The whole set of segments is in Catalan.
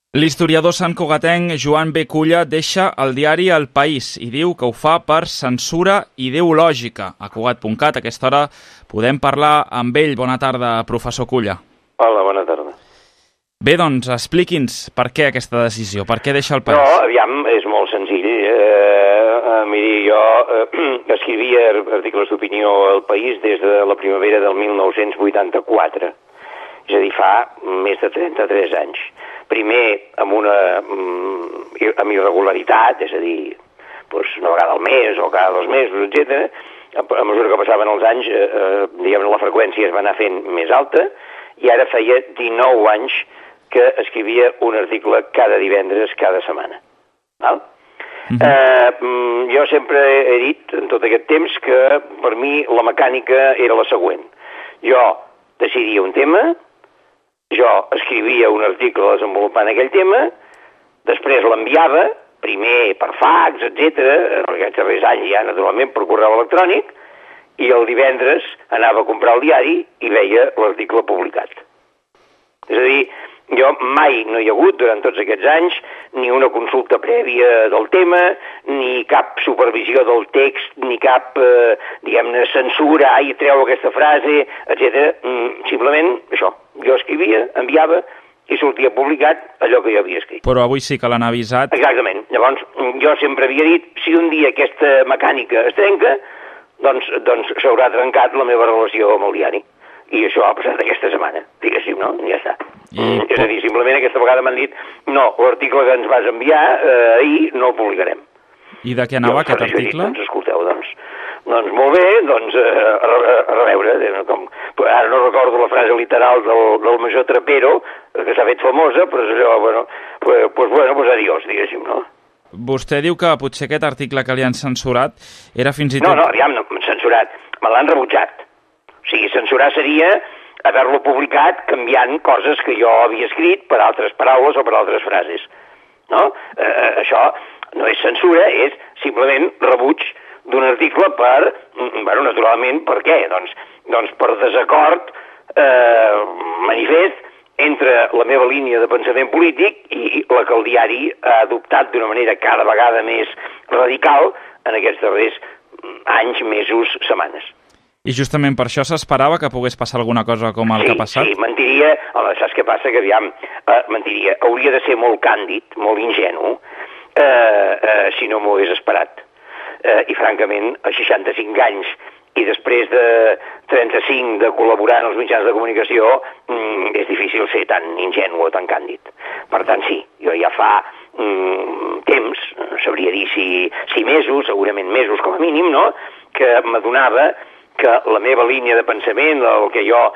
L'historiador santcugatenc Joan B. Culla deixa el diari El País i diu que ho fa per censura ideològica. A Cugat.cat, a aquesta hora, podem parlar amb ell. Bona tarda, professor Culla. Hola, bona tarda. Bé, doncs, expliqui'ns per què aquesta decisió, per què deixa El País. No, aviam, és molt senzill. Miri, jo escrivia articles d'opinió al País des de la primavera del 1984, és a dir, fa més de 33 anys. Primer amb irregularitat, és a dir, una vegada al mes o cada 2 mesos, etc. A mesura que passaven els anys, la freqüència es va anar fent més alta i ara feia 19 anys que escrivia un article cada divendres, cada setmana. Val? Jo sempre he dit en tot aquest temps que per mi la mecànica era la següent. Jo decidia un tema, jo escrivia un article desenvolupant aquell tema, després l'enviava, primer per fax, etc., en aquests darrers anys ja naturalment per correu electrònic, i el divendres anava a comprar el diari i veia l'article publicat. És a dir, jo mai no hi ha hagut, durant tots aquests anys, ni una consulta prèvia del tema, ni cap supervisió del text, ni cap, censura, treu aquesta frase, etc. Simplement això. Jo escrivia, enviava i sortia publicat allò que jo havia escrit. Però avui sí que l'han avisat. Exactament. Llavors, jo sempre havia dit, si un dia aquesta mecànica es trenca, doncs s'haurà trencat la meva relació amb el diari. I això ha passat aquesta setmana, diguéssim, no? Ja està. És a dir, simplement aquesta vegada m'han dit no, l'article que ens vas enviar ahir no el publicarem. I de què anava aquest article? Doncs escolteu, doncs molt bé, a veure, ara no recordo la frase literal del major Trapero, que s'ha fet famosa, però és allò, pues adiós, diguéssim, no? Vostè diu que potser aquest article que li han censurat era fins i tot... No, aviam, no, censurat, me l'han rebutjat. O sigui, censurar seria haver-lo publicat canviant coses que jo havia escrit per altres paraules o per altres frases. No? Això no és censura, és simplement rebuig d'un article per, naturalment, per què? Doncs per desacord manifest entre la meva línia de pensament polític i la que el diari ha adoptat d'una manera cada vegada més radical en aquests darrers anys, mesos, setmanes. I justament per això s'esperava que pogués passar alguna cosa com el que ha passat? Sí, mentiria. Home, saps què passa? Que aviam, mentiria. Hauria de ser molt càndid, molt ingenu, si no m'ho hagués esperat. I francament, a 65 anys i després de 35 de col·laborar en els mitjans de comunicació, és difícil ser tan ingenu o tan càndid. Per tant, sí, jo ja fa temps, no sabria dir si mesos, segurament mesos com a mínim, no?, que m'adonava que la meva línia de pensament, el que jo,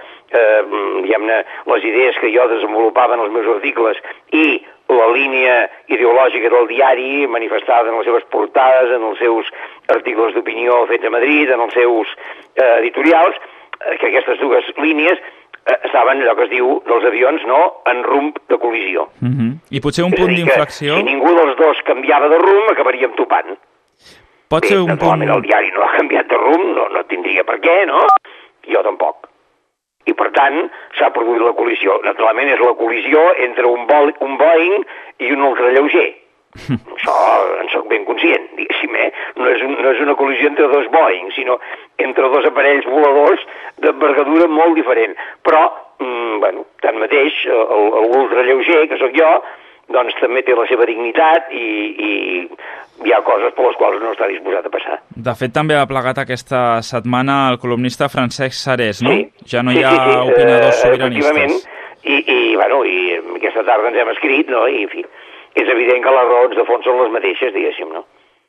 les idees que jo desenvolupava en els meus articles i la línia ideològica del diari manifestada en les seves portades, en els seus articles d'opinió fets a Madrid, en els seus editorials, que aquestes dues línies estaven, allò que es diu dels avions, no?, en rumb de col·lisió. I potser un punt d'inflexió... Si ningú dels dos canviava de rumb, acabaríem topant. Pot ser un punt... El diari no ha canviat de rumb, no tindria per què, no? Jo tampoc. I per tant, s'ha produït la col·lisió. Naturalment és la col·lisió entre un Boeing i un ultralleuger. Això en soc ben conscient, diguéssim, No és una col·lisió entre dos Boeing, sinó entre dos aparells voladors d'envergadura molt diferent. Però, tanmateix, l'ultralleuger, que sóc jo, doncs també té la seva dignitat i hi ha coses per les quals no està disposat a passar. De fet, també ha plegat aquesta setmana el columnista Francesc Sarés, no? Sí. Ja no hi ha opinadors sobiranistes. I aquesta tarda ens hem escrit, no? I, en fi, és evident que les raons de fons són les mateixes, diguéssim, no?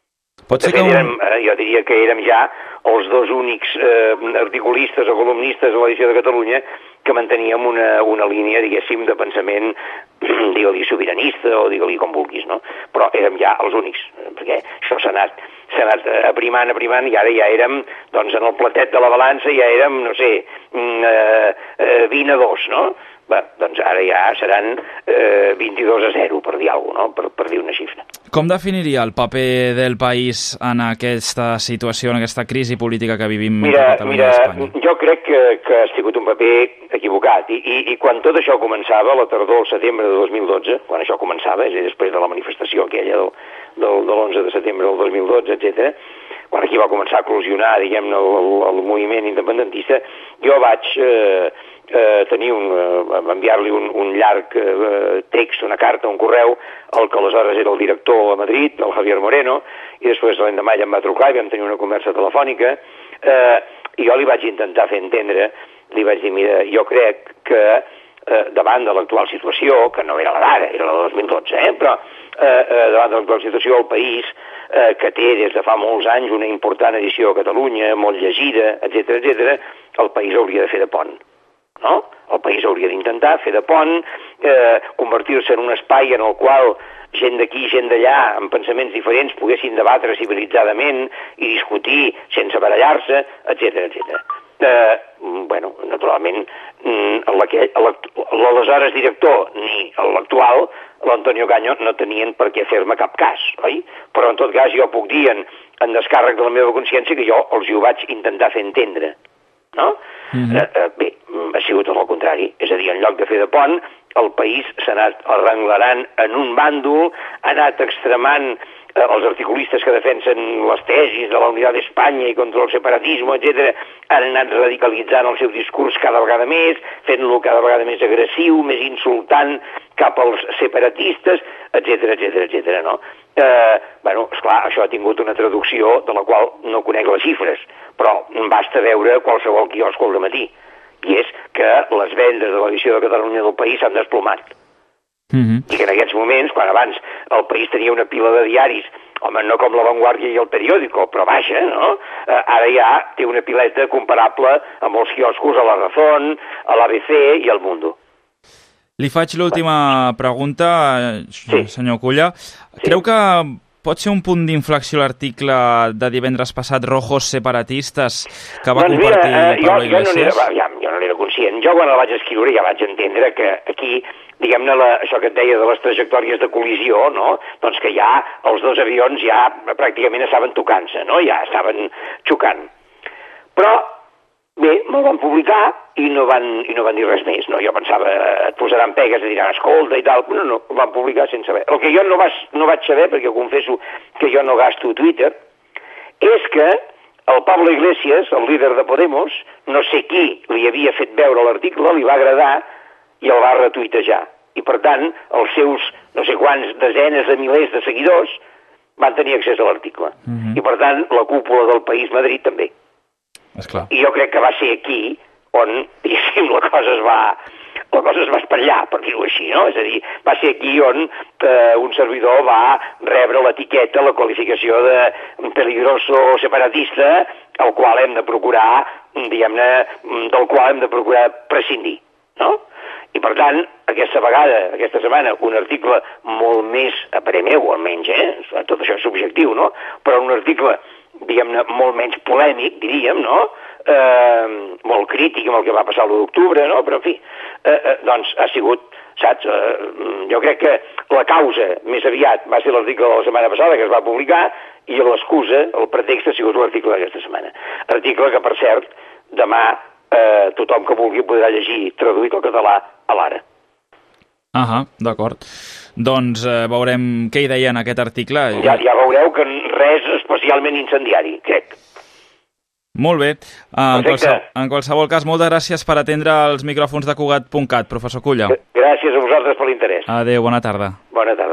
Jo diria que érem ja els dos únics articulistes o columnistes a l'edició de Catalunya que manteníem una línia, diguéssim, de pensament, digue-li sobiranista o digue-li com vulguis, no? Però érem ja els únics, perquè això s'ha anat aprimant, i ara ja érem, doncs, en el platet de la balança ja érem, no sé, 20-2, no? Bé, doncs ara ja seran 22-0, per dir alguna cosa, no? Per dir una xifra. Com definiria el paper del País en aquesta situació, en aquesta crisi política que vivim a Catalunya i a Espanya? Jo crec que ha sigut un paper equivocat. equivocat. I quan tot això començava, la tardor, el setembre de 2012, quan això començava, és a dir, després de la manifestació aquella de l'11 de setembre del 2012, etc., quan aquí va començar a eclosionar, diguem-ne, el moviment independentista, jo vaig enviar-li un llarg text, una carta, un correu, al que aleshores era el director a Madrid, el Javier Moreno, i després l'endemà ell em va trucar i vam tenir una conversa telefònica, i jo li vaig intentar fer entendre, li vaig dir, mira, jo crec que davant de l'actual situació, que no era la d'ara, era la de 2012, però davant de l'actual situació el país, que té des de fa molts anys una important edició a Catalunya, molt llegida, etc., el país hauria de fer de pont. No? El país hauria d'intentar fer de pont, convertir-se en un espai en el qual gent d'aquí, gent d'allà, amb pensaments diferents, poguessin debatre civilitzadament i discutir sense barallar-se, etc. Bueno, naturalment, l'aleshores director ni l'actual, l'Antonio Caño, no tenien per què fer-me cap cas, oi? Però en tot cas jo puc dir en descàrrec de la meva consciència que jo els ho vaig intentar fer entendre, no? Bé, ha sigut tot el contrari, és a dir, en lloc de fer de pont, el país s'ha anat arrenglerant en un bàndol, ha anat extremant els articulistes que defensen les tesis de la unitat d'Espanya i contra el separatisme, etc., han anat radicalitzant el seu discurs cada vegada més, fent-lo cada vegada més agressiu, més insultant cap als separatistes, etc., no? Bueno, esclar, això ha tingut una traducció de la qual no conec les xifres, però basta veure qualsevol quiosc al matí, i és que les vendes de l'edició de Catalunya del País s'han desplomat. I que en aquests moments, quan abans el país tenia una pila de diaris, home, no com La Vanguardia i El Periódico, però baixa, no? Ara ja té una pileta comparable amb els quioscos a La Razón, a l'ABC i al Mundo. Li faig l'última pregunta, senyor Culla. Creu que pot ser un punt d'inflexió l'article de divendres passat, Rojos separatistes, que va compartir Pablo Iglesias? Jo no n'era conscient. Jo quan el vaig escriure ja vaig entendre que aquí, diguem-ne, això que et deia de les trajectòries de col·lisió, no? Doncs que ja els dos avions ja pràcticament estaven tocant-se, no? Ja estaven xocant. Però, bé, me'l van publicar i no van dir res més, no? Jo pensava, et posaran pegues, et diran, escolta i tal, no, ho van publicar sense saber. El que jo no vaig saber, perquè confesso que jo no gasto Twitter, és que el Pablo Iglesias, el líder de Podemos, no sé qui li havia fet veure l'article, li va agradar i el va retuitejar. I, per tant, els seus no sé quants desenes de milers de seguidors van tenir accés a l'article. I, per tant, la cúpula del País Madrid també. Esclar. I jo crec que va ser aquí on, diguéssim, la cosa es va espatllar, per dir-ho així, no? És a dir, va ser aquí on un servidor va rebre l'etiqueta, la qualificació de peligroso separatista, al qual hem de procurar, diguem-ne, del qual hem de procurar prescindir, no? I, per tant, aquesta vegada, aquesta setmana, un article molt més, a parer meu, almenys, tot això és subjectiu, no? Però un article, diguem-ne, molt menys polèmic, diríem, no? Molt crític amb el que va passar l'1 d'octubre, no? Però, en fi, doncs ha sigut, saps? Jo crec que la causa més aviat va ser l'article de la setmana passada que es va publicar i l'excusa, el pretext ha sigut l'article d'aquesta setmana. Article que, per cert, demà tothom que vulgui podrà llegir traduït al català a l'Ara. D'acord. Doncs veurem què hi deia en aquest article. Ja veureu que res especialment incendiari, crec. Molt bé. En qualsevol cas, moltes gràcies per atendre els micròfons de Cugat.cat, professor Culla. Gràcies a vosaltres per l'interès. Adéu, bona tarda. Bona tarda.